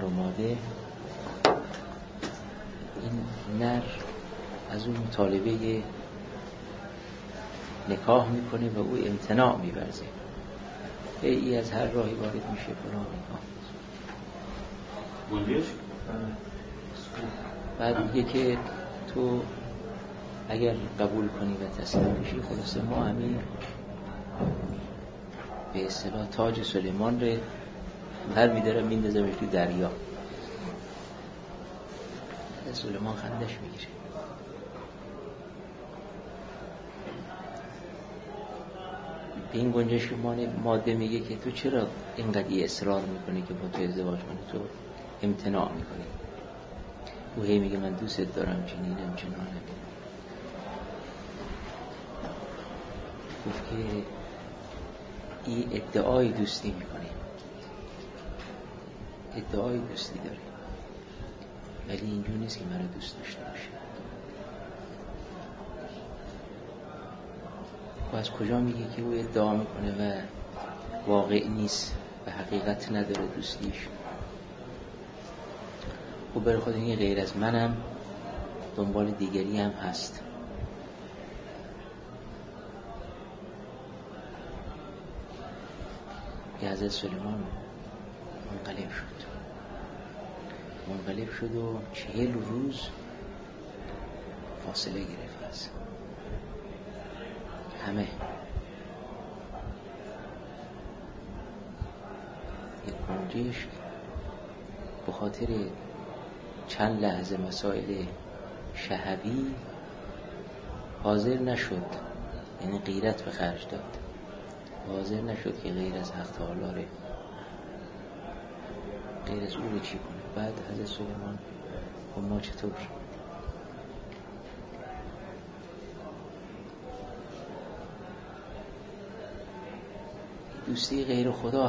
و ماده، این نر از اون مطالبه نکاح میکنه و او امتناع می‌ورزه، ای از هر راهی وارد میشه فلان نکاح. بعد میگه که تو اگر قبول کنی و تسلیم بشی، خلاصه ما همین به اصطلاح تاج سلیمان رو هر میدارم میندازمش تو دریا. سلیمان خندش میگیره. به این گنجش ماده میگه که تو چرا اینقدر اصرار میکنی که با تو ازدواج کنی، تو امتناع میکنی. او هی میگه من دوست دارم، چنینم چنانم. گفت که این ادعای دوستی میکنه، ادعای دوستی داره، ولی اینجور نیست که مرا دوست داشته باشه. و از کجا میگه که او ادعا میکنه و واقع نیست و حقیقت نداره دوستیش؟ و برای خود این غیر از منم دنبال دیگری هم هست. که حضرت سلیمان منقلب شد و 40 روز فاصله گرفت از همه. یک گنجشک به خاطر چند لحظه مسائل شهوی حاضر نشد، یعنی غیرت به خرج داد، حاضر نشد که غیر از حق تعالی غیر از او رو چی کنه. بعد حضرت سلیمان و ما چطور دوستی غیر خدا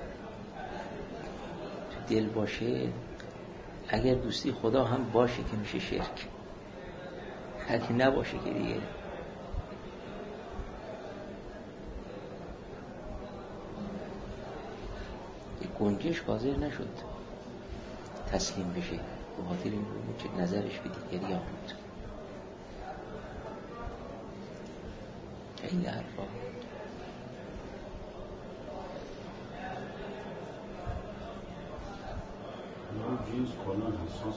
تو دل باشه، اگر دوستی خدا هم باشه که میشه شرک، اگه نباشه که دیگه گنجش حاضر نشد تسلیم بشه به خاطر این بود که نظرش به دیگری آمد. این حرفا جنس کلان حساس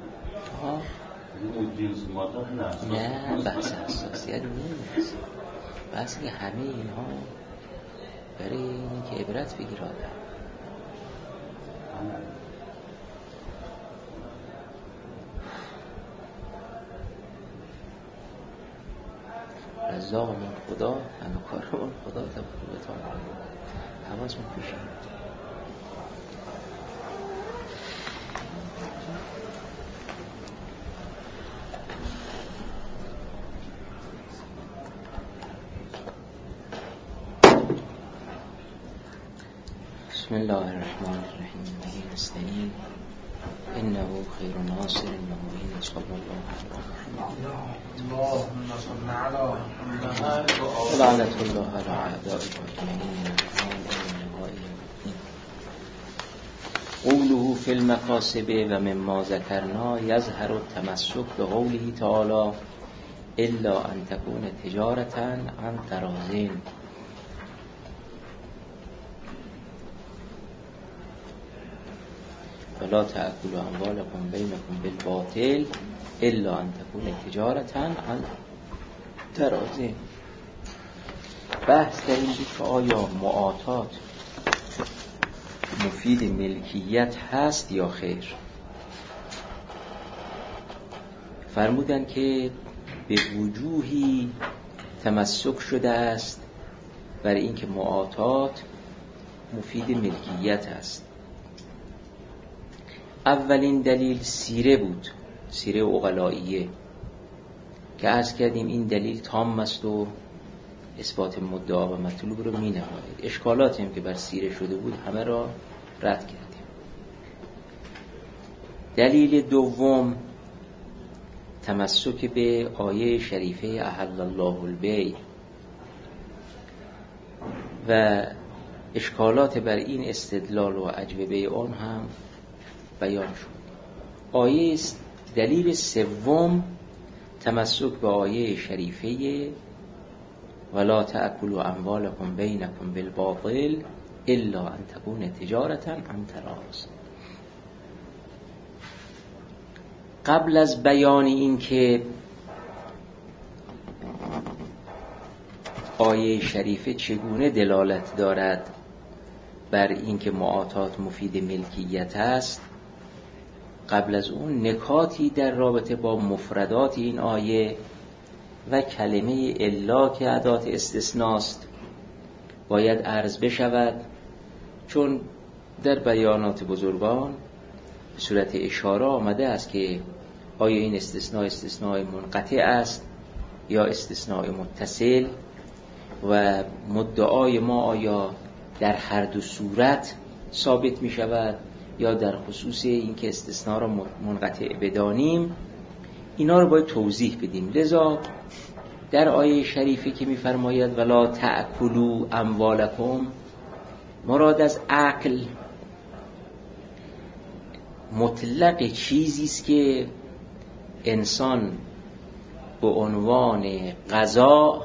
نیست. نه بحث حساسیت نیست، بحث که همه اینها برای این که عبرت بگیر آدم. رزاق من خدا، همه کار من خدا، تبارک حواس من پیشیم. بسم الله الرحمن الرحیم. به نستعین انه خیر ناصر و معین. صلی الله علیه اللهم صل علی محمد و لعنت الله علی اعدائه اجمعین. قوله فی المکاسب و مما ذکرنا یظهر التمسک به قوله تعالی الا ان تکون تجارة عن تراض. ولا تأکلوا اموالکم بینکم بالباطل الا ان تکون تجارة عن تراض. بحث در این بود که آیا معاطات مفید ملکیت هست یا خیر. فرمودن که به وجوهی تمسک شده است برای اینکه معاطات مفید ملکیت است. اولین دلیل سیره بود، سیره عقلائیه که عرض کردیم این دلیل تام است و اثبات مدعا و مطلوب رو می نماید. اشکالاتی هم که بر سیره شده بود همه را رد کردیم. دلیل دوم تمسک به آیه شریفه احل الله البیع و اشکالات بر این استدلال و اجوبه آن هم بیان شد. آیه دلیل سوم تمسک به آیه شریفه ولا تأکلوا اموالکم بینکم بالباطل الا ان تکون تجارة عن تراض. قبل از بیان این که آیه شریفه چگونه دلالت دارد بر اینکه معاطات مفید ملکیت است، قبل از اون نکاتی در رابطه با مفردات این آیه و کلمه الا که ادات استثناست باید عرض بشود، چون در بیانات بزرگان به صورت اشاره آمده است که آیا این استثناء منقطع است یا استثناء متصل و مدعای ما آیا در هر دو صورت ثابت می شود یا در خصوص این که استثناء را منقطع بدانیم. اینا رو باید توضیح بدیم. لذا در آیه شریفه که می فرماید ولا تأکلوا اموالکم، مراد از عقل مطلق چیزی است که انسان به عنوان غذا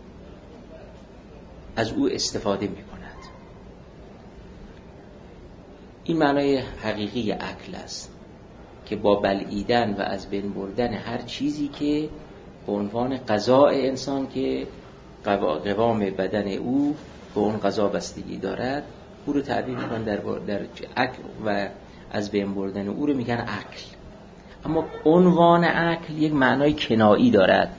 از او استفاده می کند. این معنای حقیقی عقل است که با بلعیدن و از بین بردن هر چیزی که به عنوان غذای انسان که قوام بدن او به اون غذا بستگی دارد، او رو تعبیر می‌کنن در عقل و از بین بردن او رو میگن عقل. اما عنوان عقل یک معنای کنایی دارد،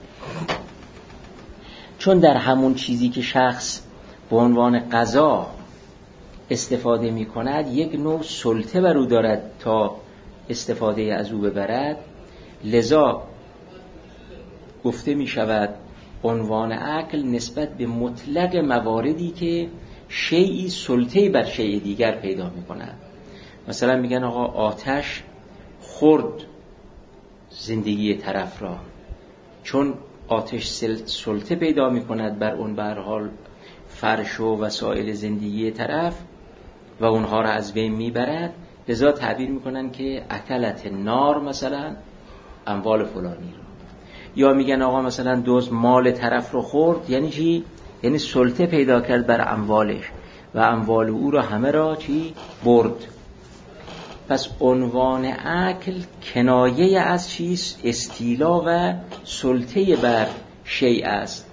چون در همون چیزی که شخص به عنوان غذا استفاده می کند یک نوع سلطه بر او دارد تا استفاده از او ببرد. لذا گفته می شود عنوان عقل نسبت به مطلق مواردی که شیئی سلطه بر شیء دیگر پیدا می کند. مثلا میگن آقا آتش خورد زندگی طرف را، چون آتش سلطه پیدا می کند بر اون به هر حال فرش و وسایل زندگی طرف و اونها را از بین میبرد، لذا تعبیر میکنن که اکلت نار مثلا اموال فلانی رو. یا میگن آقا مثلا دزد مال طرف رو خورد، یعنی چی؟ یعنی سلطه پیدا کرد بر اموالش و اموال او را همه را چی؟ برد. پس عنوان عقل کنایه از چیست؟ استیلا و سلطه بر شیء است.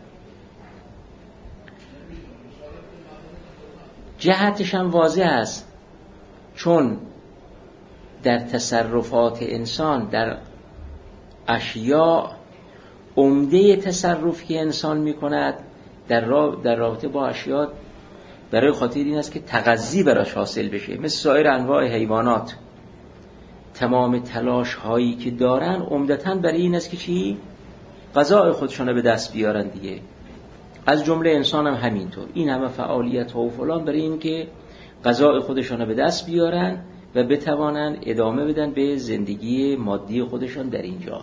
جهتش هم واضح است، چون در تصرفات انسان در اشیاء عمده تصرفی که انسان می کند در رابطه با اشیاء برای خاطر این است که تغذی براش حاصل بشه. مثل سایر انواع حیوانات تمام تلاش هایی که دارن عمدتاً برای این است که چی؟ غذای خودشون به دست بیارن دیگه. از جمله انسان هم همینطور، این همه فعالیت ها و فلان برای این که غذای خودشون به دست بیارن و بتوانن ادامه بدن به زندگی مادی خودشون در اینجا.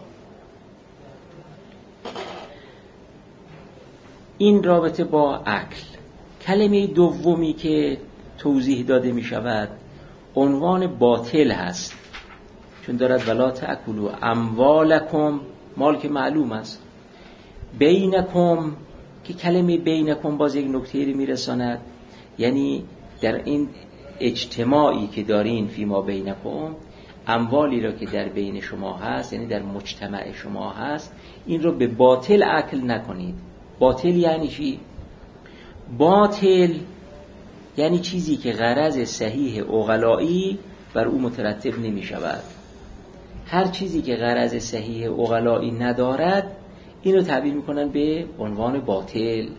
این رابطه با عقل. کلمه دومی که توضیح داده می شود عنوان باطل هست، چون دارد ولا تأکلوا اموالکم، مال که معلوم است، بینکم که کلمه بینکم باز یک نکته‌ای میرساند، یعنی در این اجتماعی که دارین فیما بینکم، اموالی را که در بین شما هست، یعنی در مجتمع شما هست، این رو به باطل عقل نکنید. باطل یعنی چی؟ باطل یعنی چیزی که غرض صحیح عقلایی بر او مترتب نمی شود. هر چیزی که غرض صحیح عقلایی ندارد اینو تعبیر میکنن به عنوان باطل.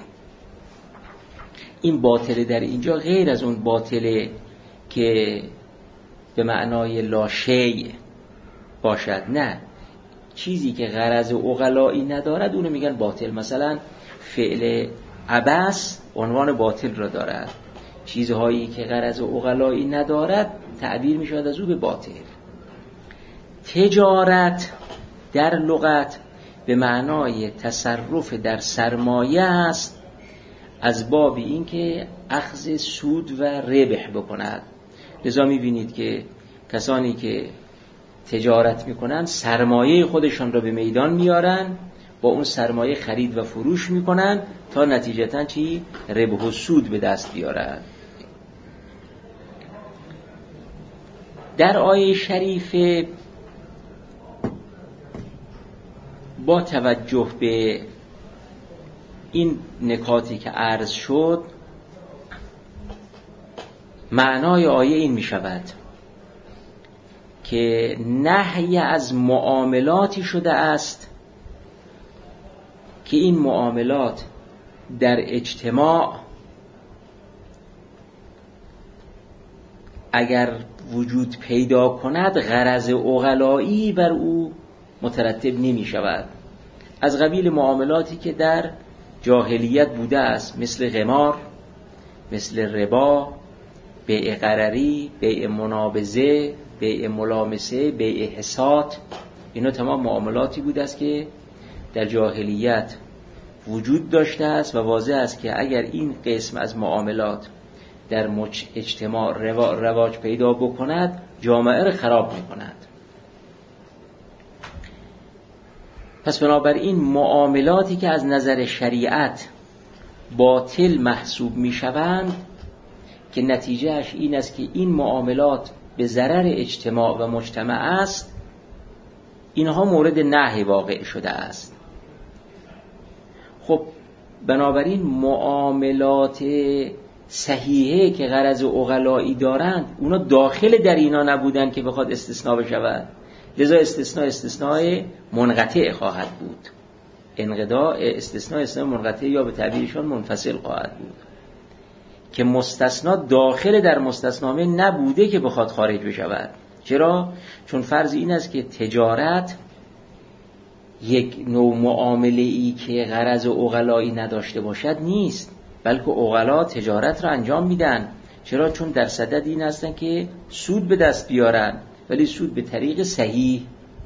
این باطل در اینجا غیر از اون باطل که به معنای لا شیء باشد، نه، چیزی که غرض عقلایی ندارد اونو میگن باطل. مثلا فعل عبث عنوان باطل را دارد، چیزهایی که غرض عقلایی ندارد تعبیر میشود از او به باطل. تجارت در لغت به معنای تصرف در سرمایه است، از باب این که اخذ سود و ربح بکند. لذا می‌بینید که کسانی که تجارت میکنن سرمایه خودشان را به میدان میارن، با اون سرمایه خرید و فروش میکنن تا نتیجتاً چی؟ ربح و سود به دست بیارن. در آیه شریفه با توجه به این نکاتی که عرض شد، معنای آیه این می شود که نهی از معاملاتی شده است که این معاملات در اجتماع اگر وجود پیدا کند غرض عقلایی بر او مترتب نمی شود، از قبیل معاملاتی که در جاهلیت بوده است، مثل قمار، مثل ربا، بیع غرری، بیع منابذه، بیع ملامسه، بیع حساد. اینا تمام معاملاتی بوده است که در جاهلیت وجود داشته است و واضح است که اگر این قسم از معاملات در اجتماع رواج پیدا بکند جامعه را خراب می‌کند. پس بنابراین معاملاتی که از نظر شریعت باطل محسوب می‌شوند که نتیجهش این است که این معاملات به ضرر اجتماع و مجتمع است، اینها مورد نهی واقع شده است. خب بنابراین معاملات صحیحه که غرض عقلایی دارند اونا داخل در اینا نبودن که بخواد استثناء بشود، لذا استثناء منقطع خواهد بود. استثناء منقطع یا به تعبیرشان منفصل خواهد بود که مستثنا داخل در مستثنامه نبوده که بخواد خارج بشود. چرا؟ چون فرض این است که تجارت یک نوع معامله‌ای که غرض عقلایی نداشته باشد نیست، بلکه عقلا تجارت را انجام میدن. چرا؟ چون در صدد این هستن که سود به دست بیارن، ولی سود به طریق صحیح.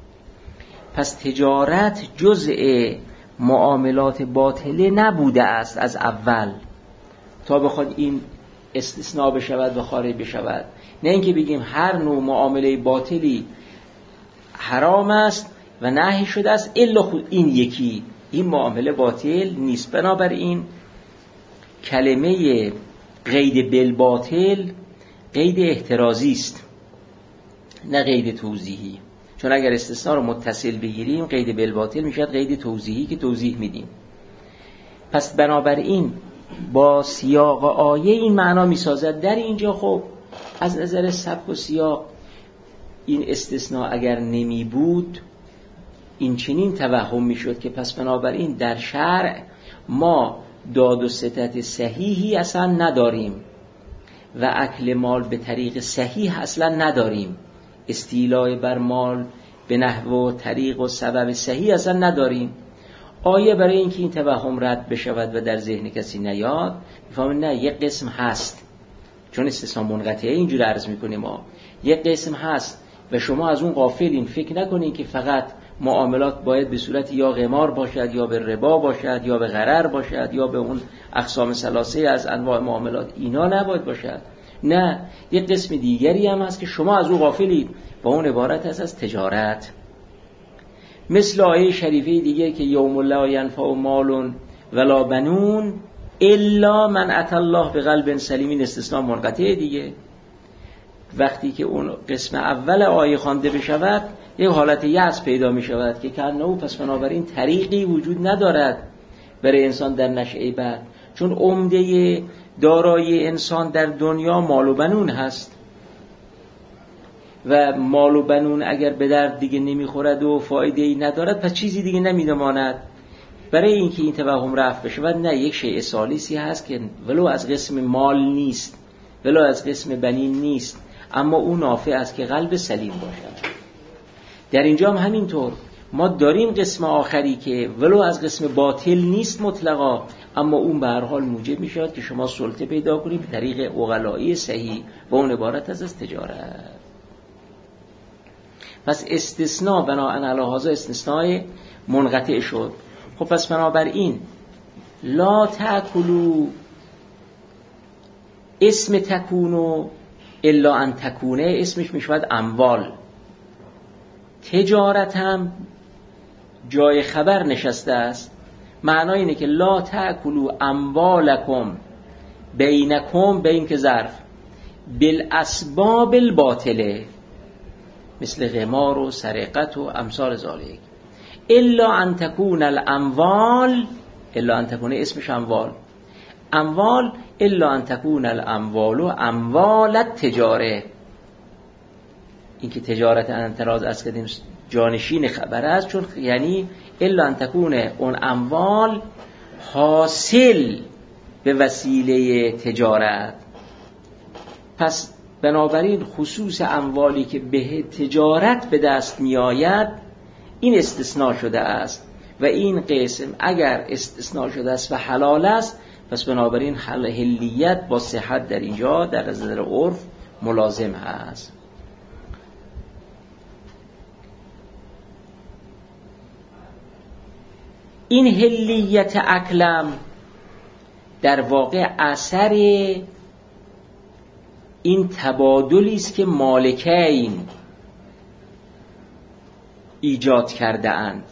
پس تجارت جزء معاملات باطله نبوده است از اول تا بخواد این استثناء بشود و خارج بشود. نه اینکه بگیم هر نوع معامله باطلی حرام است و نهی شده است الا خود این یکی، این معامله باطل نیست. بنابراین کلمه قید بالباطل قید احترازی است نه قید توضیحی، چون اگر استثناء رو متصل بگیریم قید بالباطل میشد قید توضیحی که توضیح میدیم. پس بنابراین با سیاق آیه این معنا میسازد. در اینجا خب از نظر سبک و سیاق این استثناء اگر نمی بود این چنین توهم میشد که پس بنابراین در شرع ما داد و ستد صحیحی اصلا نداریم و اکل مال به طریق صحیح اصلا نداریم، استیلاء بر مال به نحو و طریق و سبب صحیح اصلا نداریم. آیه برای اینکه این توهم رد بشود و در ذهن کسی نیاد میفهمه نه یک قسم هست، چون استثناء منقطعه اینجور عرض میکنیم ما یک قسم هست و شما از اون غافلین، فکر نکنین که فقط معاملات باید به صورت یا قمار باشد یا به ربا باشد یا به غرر باشد یا به اون اقسام ثلاثه از انواع معاملات، اینا نباید باشد. نه، یک قسم دیگری هم هست که شما از اون غافلید و اون عبارت هست از تجارت. مثل آیه شریفه دیگه که یوم لا ینفع مال ولا بنون الا من اتى الله بقلب سلیم، این استثناء منقطع دیگه. وقتی که اون قسم اول آیه خوانده بشود یک حالت یأس پیدا می شود که کنه پس بنابراین طریقی وجود ندارد برای انسان در نشأه بعد، چون عمده دارایی انسان در دنیا مال و بنون هست و مال و بنون اگر به درد دیگه نمیخورد و فایده‌ای ندارد پس چیزی دیگه نمی‌ماند. برای اینکه این توهم رفع بشه و نه یک شیء ثالثی هست که ولو از قسم مال نیست ولو از قسم بنین نیست اما اون نافع است که قلب سلیم باشد. در اینجا هم همینطور ما داریم قسم آخری که ولو از قسم باطل نیست مطلقا اما اون به هر حال موجب میشود که شما سلطه پیدا کنید به طریق عقلایی صحیح و اون عبارت از تجارت. پس استثناء بناء علی هذا استثناء منقطع شد. خب پس بنابراین لا تأکلوا اسم تکونو الا ان تکونه اسمش میشود اموال. تجارت هم جای خبر نشسته است، معنای اینه که لا تأکلوا اموالکم بینکم، بین که ظرف، بالاسباب الباطله، مثل قمار و سرقت و امثال ذالک. الا ان تکون الاموال، الا ان تکون اسمش اموال، اموال الا ان تکون الاموال و اموال التجاره. این که تجارت انتراز از کردیم جانشین خبر است، چون یعنی الا ان تکون اون اموال حاصل به وسیله تجارت. پس بنابراین خصوص اموالی که به تجارت به دست می آید این استثناء شده است و این قسم اگر استثناء شده است و حلال است، پس بنابراین حلیت با صحت در اینجا در نظر عرف ملازم هست. این حلیت اکلم در واقع اثر این تبادلی است که مالکین ایجاد کرده اند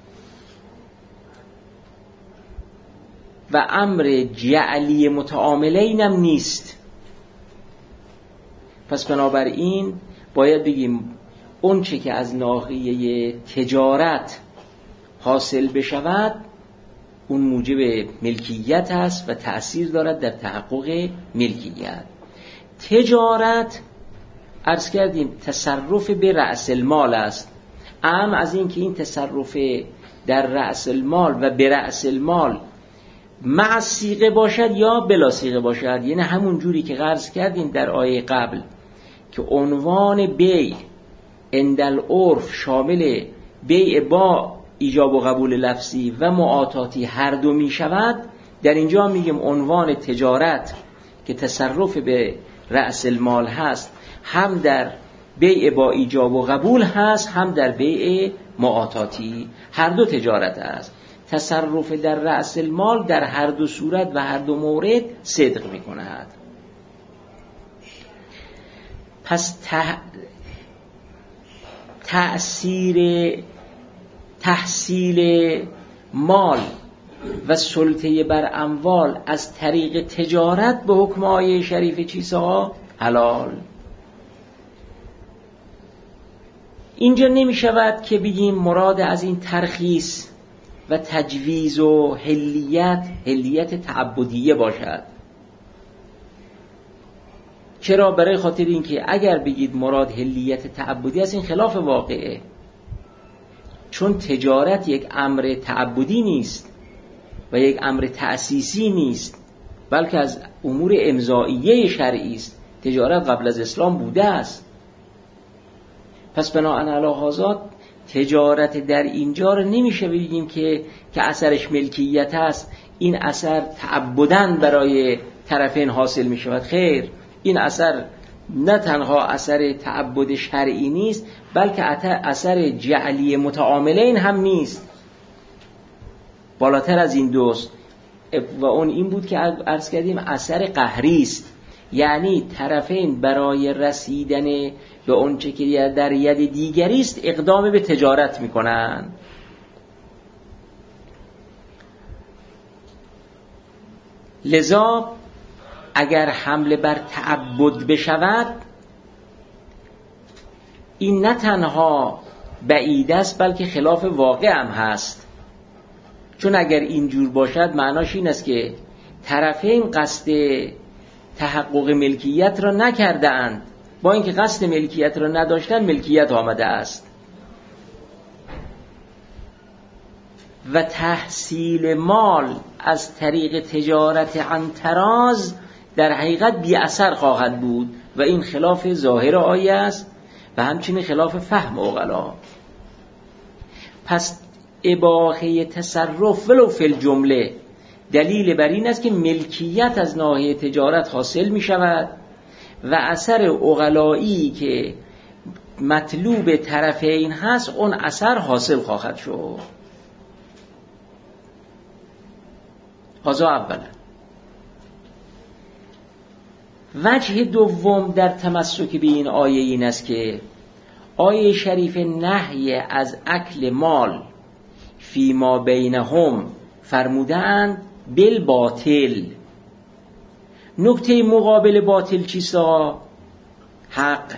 و امر جعلی متعاملین هم نیست. پس بنابراین باید بگیم اون چه که از ناحیه تجارت حاصل بشود اون موجب ملکیت است و تأثیر دارد در تحقق ملکیت. تجارت عرض کردیم تصرف به رأس المال است، اهم از این که این تصرف در رأس المال و به رأس المال مع صیغه باشد یا بلا صیغه باشد. یعنی همون جوری که عرض کردیم در آیه قبل که عنوان بیع عند العرف شامل بیع با ایجاب و قبول لفظی و معاطاتی هر دو می شود، در اینجا میگیم عنوان تجارت که تصرف به رأس المال هست هم در بیع با ایجاب و قبول هست، هم در بیع معاطاتی، هر دو تجارت است. تصرف در رأس المال در هر دو صورت و هر دو مورد صدق می کند. پس تحصیل مال و سلطه بر اموال از طریق تجارت به حکم آیه شریف چیزها حلال. اینجا نمی شود که بگیم مراد از این ترخیص و تجویز و حلیت تعبدیه باشد. چرا؟ برای خاطر این که اگر بگید مراد حلیت تعبدی است این خلاف واقعه، چون تجارت یک امر تعبدی نیست و یک امر تأسیسی نیست، بلکه از امور امضائیه شرعی است. تجارت قبل از اسلام بوده است. پس بناء علی هذا تجارت در اینجا رو نمیشه بگیم که اثرش ملکیت است، این اثر تعبداً برای طرفین حاصل می شود. خیر، این اثر نه تنها اثر تعبد شرعی نیست، بلکه اثر جعلی متعاملین هم نیست، بالاتر از این دوست. و اون این بود که عرض کردیم اثر قهری است، یعنی طرفین برای رسیدن به اون چه که در ید دیگری است اقدام به تجارت میکنن. لذا اگر حمله بر تعبد بشود این نه تنها بعید است بلکه خلاف واقع هم هست، چون اگر اینجور باشد معناش این است که طرفین قصد تحقق ملکیت را نکرده اند، با اینکه قصد ملکیت را نداشتن ملکیت آمده است. و تحصیل مال از طریق تجارت عن تراز در حقیقت بی اثر خواهد بود و این خلاف ظاهر آیه است و همچنین خلاف فهم عقلا. پس اباحه تصرف ولو فی الجمله دلیل بر این است که ملکیت از ناحیه تجارت حاصل می شود و اثر عقلایی که مطلوب طرفین هست اون اثر حاصل خواهد شد. هذا اولا. وجه دوم در تمسک به این آیه این است که آیه شریف نهی از اکل مال فیما بینهم فرمودند بالباطل. نکته مقابل باطل چیستا؟ حق.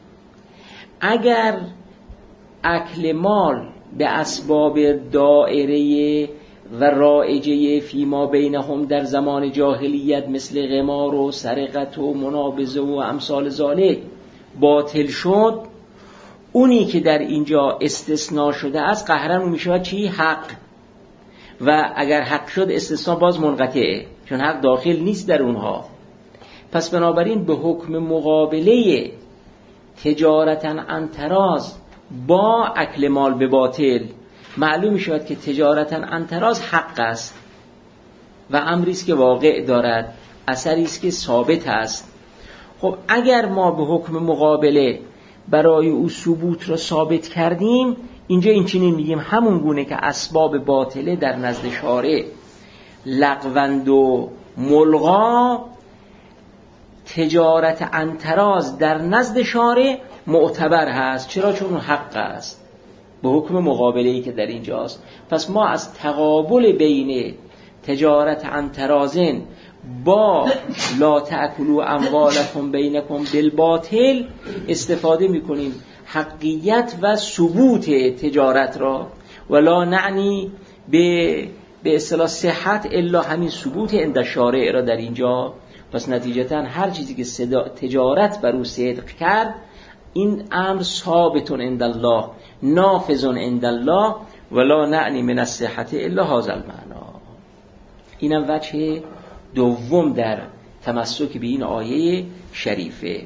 اگر اکل مال به اسباب دائره و رائجه فیما بینهم در زمان جاهلیت مثل قمار و سرقت و منابذه و امثال ذالک باطل شد، اونی که در اینجا استثناء شده است قهرن اون میشه چی؟ حق. و اگر حق شد استثناء باز منقطعه، چون حق داخل نیست در اونها. پس بنابراین به حکم مقابله تجارتا عن تراض با اکل مال به باطل معلوم می شود که تجارتا عن تراض حق است و امری است که واقع دارد، اثری است که ثابت است. خب اگر ما به حکم مقابله برای او ثبوت را ثابت کردیم، اینجا این چنین میگیم همون گونه که اسباب باطله در نزد شارع لغوند و ملغا، تجارت عن تراض در نزد شارع معتبر هست. چرا؟ چون حق است به حکم مقابله‌ای که در اینجاست. پس ما از تقابل بین تجارت عن تراضن با لا تأکلوا اموالکم بینکم بالباطل استفاده میکنیم حقیقت و ثبوت تجارت را، ولا نعنی به اصطلاح صحت الا همین ثبوت عند شارع را در اینجا. پس نتیجتا هر چیزی که تجارت بر او صدق کرد، این امر ثابت عند الله نافذ عند الله ولا نعنی من الصحت الا هذا المعنى. اینم وجه دوم در تمسک به این آیه شریفه.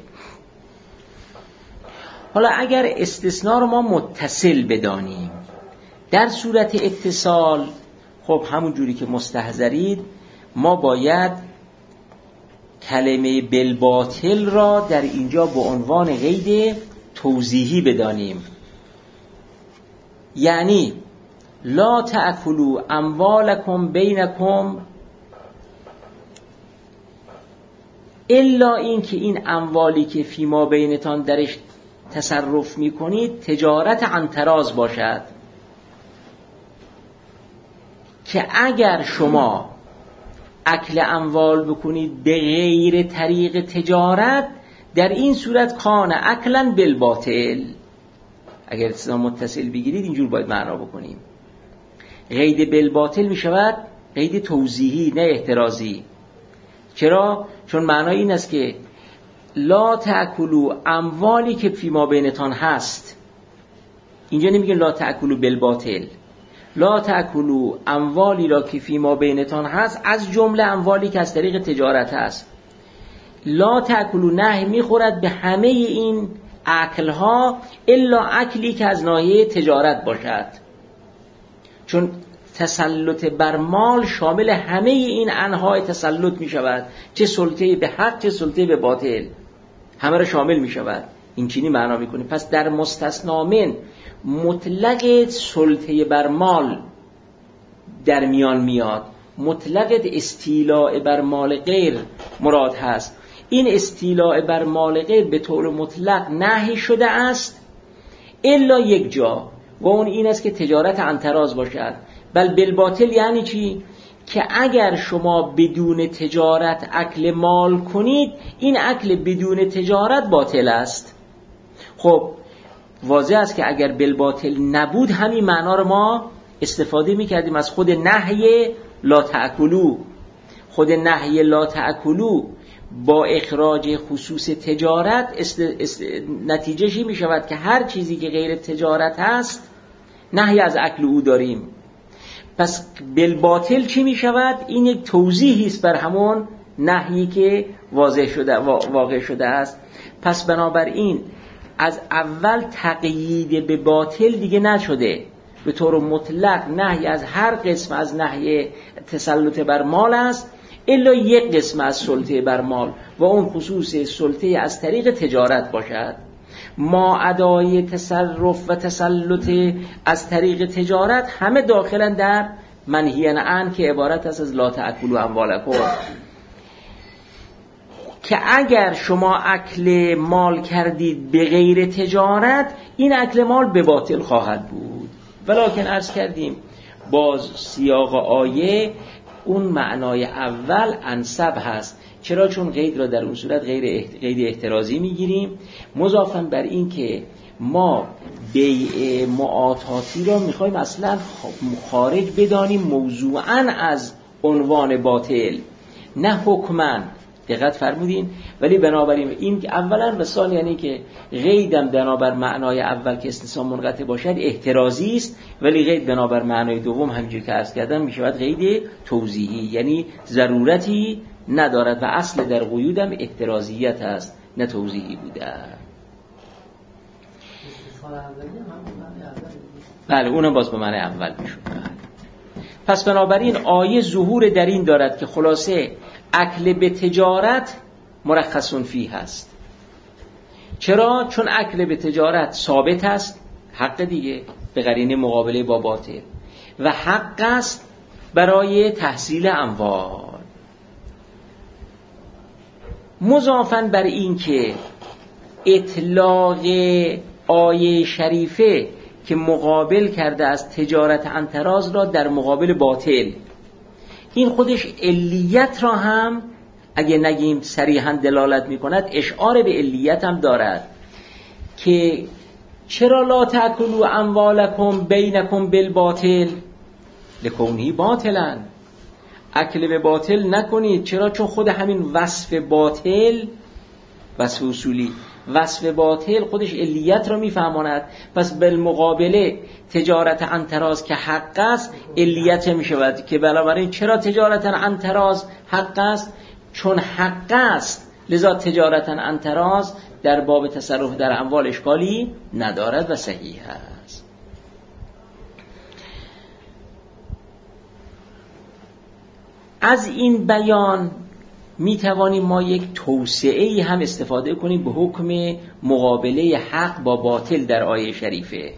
حالا اگر استثناء رو ما متصل بدانیم، در صورت اتصال خب همون جوری که مستحضرید ما باید کلمه بالباطل را در اینجا به عنوان قید توضیحی بدانیم. یعنی لا تأکلوا اموالکم بینکم الا این که این اموالی که فیما بینتان درش تصرف میکنید تجارت عن تراض باشد، که اگر شما اکل اموال بکنید به غیر طریق تجارت، در این صورت کان اکلا بالباطل. اگر استثناء متصل بگیرید اینجور باید معنا بکنیم. قید بالباطل می شود قید توضیحی نه احترازی. چرا؟ چون معنای این است که لا تأکلوا اموالی که فیما بینتان هست، اینجا نمیگن لا تأکلوا بالباطل، لا تأکلوا اموالی را که فیما بینتان هست از جمله اموالی که از طریق تجارت هست. لا تأکلوا نهی میخورد به همه این اکلها الا اکلی که از ناحیه تجارت باشد، چون تسلط بر مال شامل همه این انواع تسلط می شود، چه سلطه به حق چه سلطه به باطل، همه را شامل می شود. این چینی معنا می کنیم. پس در مستثنا من مطلق سلطه بر مال در میان میاد، مطلق استیلاء بر مال غیر مراد هست. این استیلاء بر مال غیر به طور مطلق نهی شده است الا یک جا، و اون این است که تجارت عن تراض باشد. بل بالباطل یعنی چی؟ که اگر شما بدون تجارت اکل مال کنید، این اکل بدون تجارت باطل است. خب واضح است که اگر بالباطل نبود همین معنا رو ما استفاده می‌کردیم از خود نهی لا تأکلوا. خود نهی لا تأکلوا با اخراج خصوص تجارت نتیجه‌شی می شود که هر چیزی که غیر تجارت هست نهی از اکل او داریم. پس بالباطل چی می شود؟ این یک توضیحی است بر همون نهی که واقع شده است. پس بنابراین از اول تقیید به باطل دیگه نشده، به طور مطلق نهی از هر قسم از نهی تسلط بر مال است الا یک قسم از سلطه بر مال، و اون خصوص سلطه از طریق تجارت باشد. ما ادای تصرف و تسلط از طریق تجارت همه داخلن در منهی عن که عبارت است از لا تأکلوا اموالکم، که که اگر شما اکل مال کردید به غیر تجارت، این اکل مال به باطل خواهد بود. ولکن عرض کردیم باز سیاق آیه اون معنای اول انسب هست. چرا؟ چون قید را در اون صورت قید احترازی میگیریم، مضافاً بر این که ما بیع معاطاتی را میخوایم اصلا خارج بدانیم موضوعاً از عنوان باطل، نه حکماً. دقت فرمودین؟ ولی بنابراین این که اولا و ثانیا یعنی که قیدم بنابر معنای اول که استثناء منقطع باشد احترازی است، ولی قید بنابر معنای دوم همینجور که عرض کردم میشود قید توضیحی، یعنی ضرورتی ندارد و اصل در قیودم احترازیت است نه توضیحی بوده. بله اونم باز به معنی اول میشود. پس بنابراین آیه ظهور در این دارد که خلاصه اکل به تجارت مرخص فیه هست. چرا؟ چون اکل به تجارت ثابت است، حق دیگه به قرینه مقابله با باطل، و حق است برای تحصیل اموال. مضافاً بر این که اطلاق آیه شریفه که مقابل کرده از تجارت انتراز را در مقابل باطل، این خودش علیت را هم اگه نگیم صریحاً دلالت می کند، اشعار به علیت هم دارد که چرا لا تأکلوا اموالکم بینکم بالباطل لکونه باطلا، اکل به باطل نکنید. چرا؟ چون خود همین وصف باطل، وصف اصولی، وصف باطل خودش علیت را میفهماند. پس بالمقابله تجارت انتراز که حق است علیت می شود که بنابراین چرا تجارت انتراز حق است؟ چون حق است، لذا تجارت انتراز در باب تصرف در اموال اشکالی ندارد و صحیح است. از این بیان می توانیم ما یک توسعه‌ای هم استفاده کنیم به حکم مقابله حق با باطل در آیه شریفه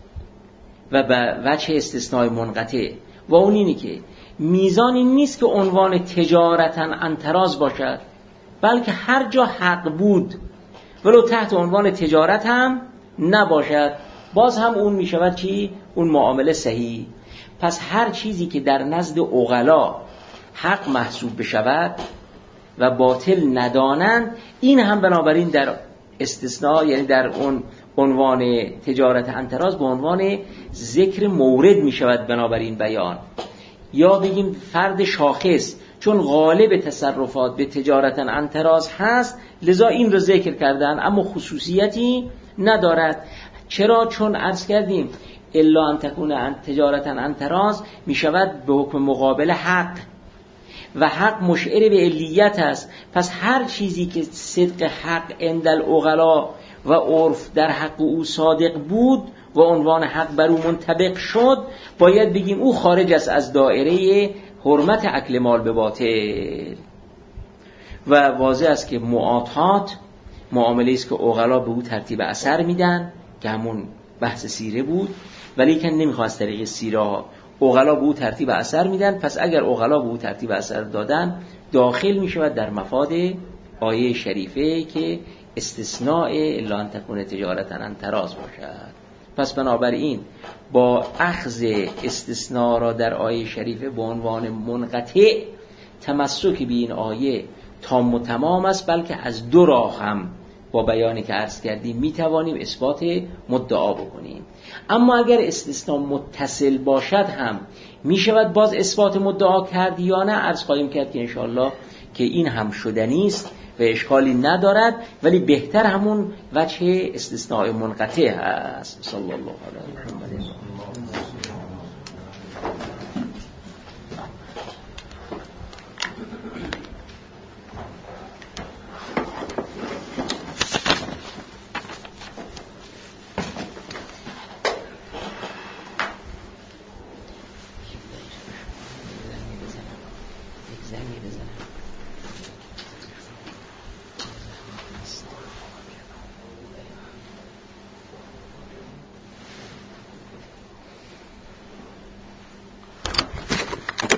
و به وجه استثناء منقطع، و اون اینه که میزان این نیست که عنوان تجارتاً انتراز باشد، بلکه هر جا حق بود ولو تحت عنوان تجارت هم نباشد، باز هم اون می شود چی؟ اون معامله صحیح. پس هر چیزی که در نزد عقلا حق محسوب بشود و باطل ندانند، این هم بنابراین در استثناء، یعنی در اون عنوان تجارت انتراز به عنوان ذکر مورد می شود بنابراین بیان. یا بگیم فرد شاخص چون غالب تصرفات به تجارت انتراز هست لذا این رو ذکر کردن، اما خصوصیتی ندارد. چرا؟ چون عرض کردیم الا ان تکون تجارت انتراز می شود به حکم مقابل حق و حق مشعر به علیت است. پس هر چیزی که صدق حق عند العقلا و عرف در حق او صادق بود و عنوان حق بر او منطبق شد، باید بگیم او خارج است از دائره حرمت اکل مال به باطل. و واضح است که معاطات معامله است که عقلا به او ترتیب اثر میدن که همون بحث سیره بود، ولی که نمیخواد از طریق سیره عقلا به او ترتیب اثر میدن. پس اگر عقلا به او ترتیب اثر دادن داخل میشود در مفاد آیه شریفه که استثناء الا ان تکون تجارتا عن تراض باشد. پس بنابراین با اخذ استثناء را در آیه شریفه به عنوان منقطع تمسک به این آیه تام و تمام است، بلکه از دو راه هم با بیانی که عرض کردیم میتوانیم اثبات مدعا بکنیم. اما اگر استثناء متصل باشد هم میشود باز اثبات مدعا کرد یا نه؟ عرض خواهیم کرد که انشاءالله که این هم شدنی است و اشکالی ندارد، ولی بهتر همون وجه استثناء منقطع هست. صلی الله علیه محمد. زنی بزنم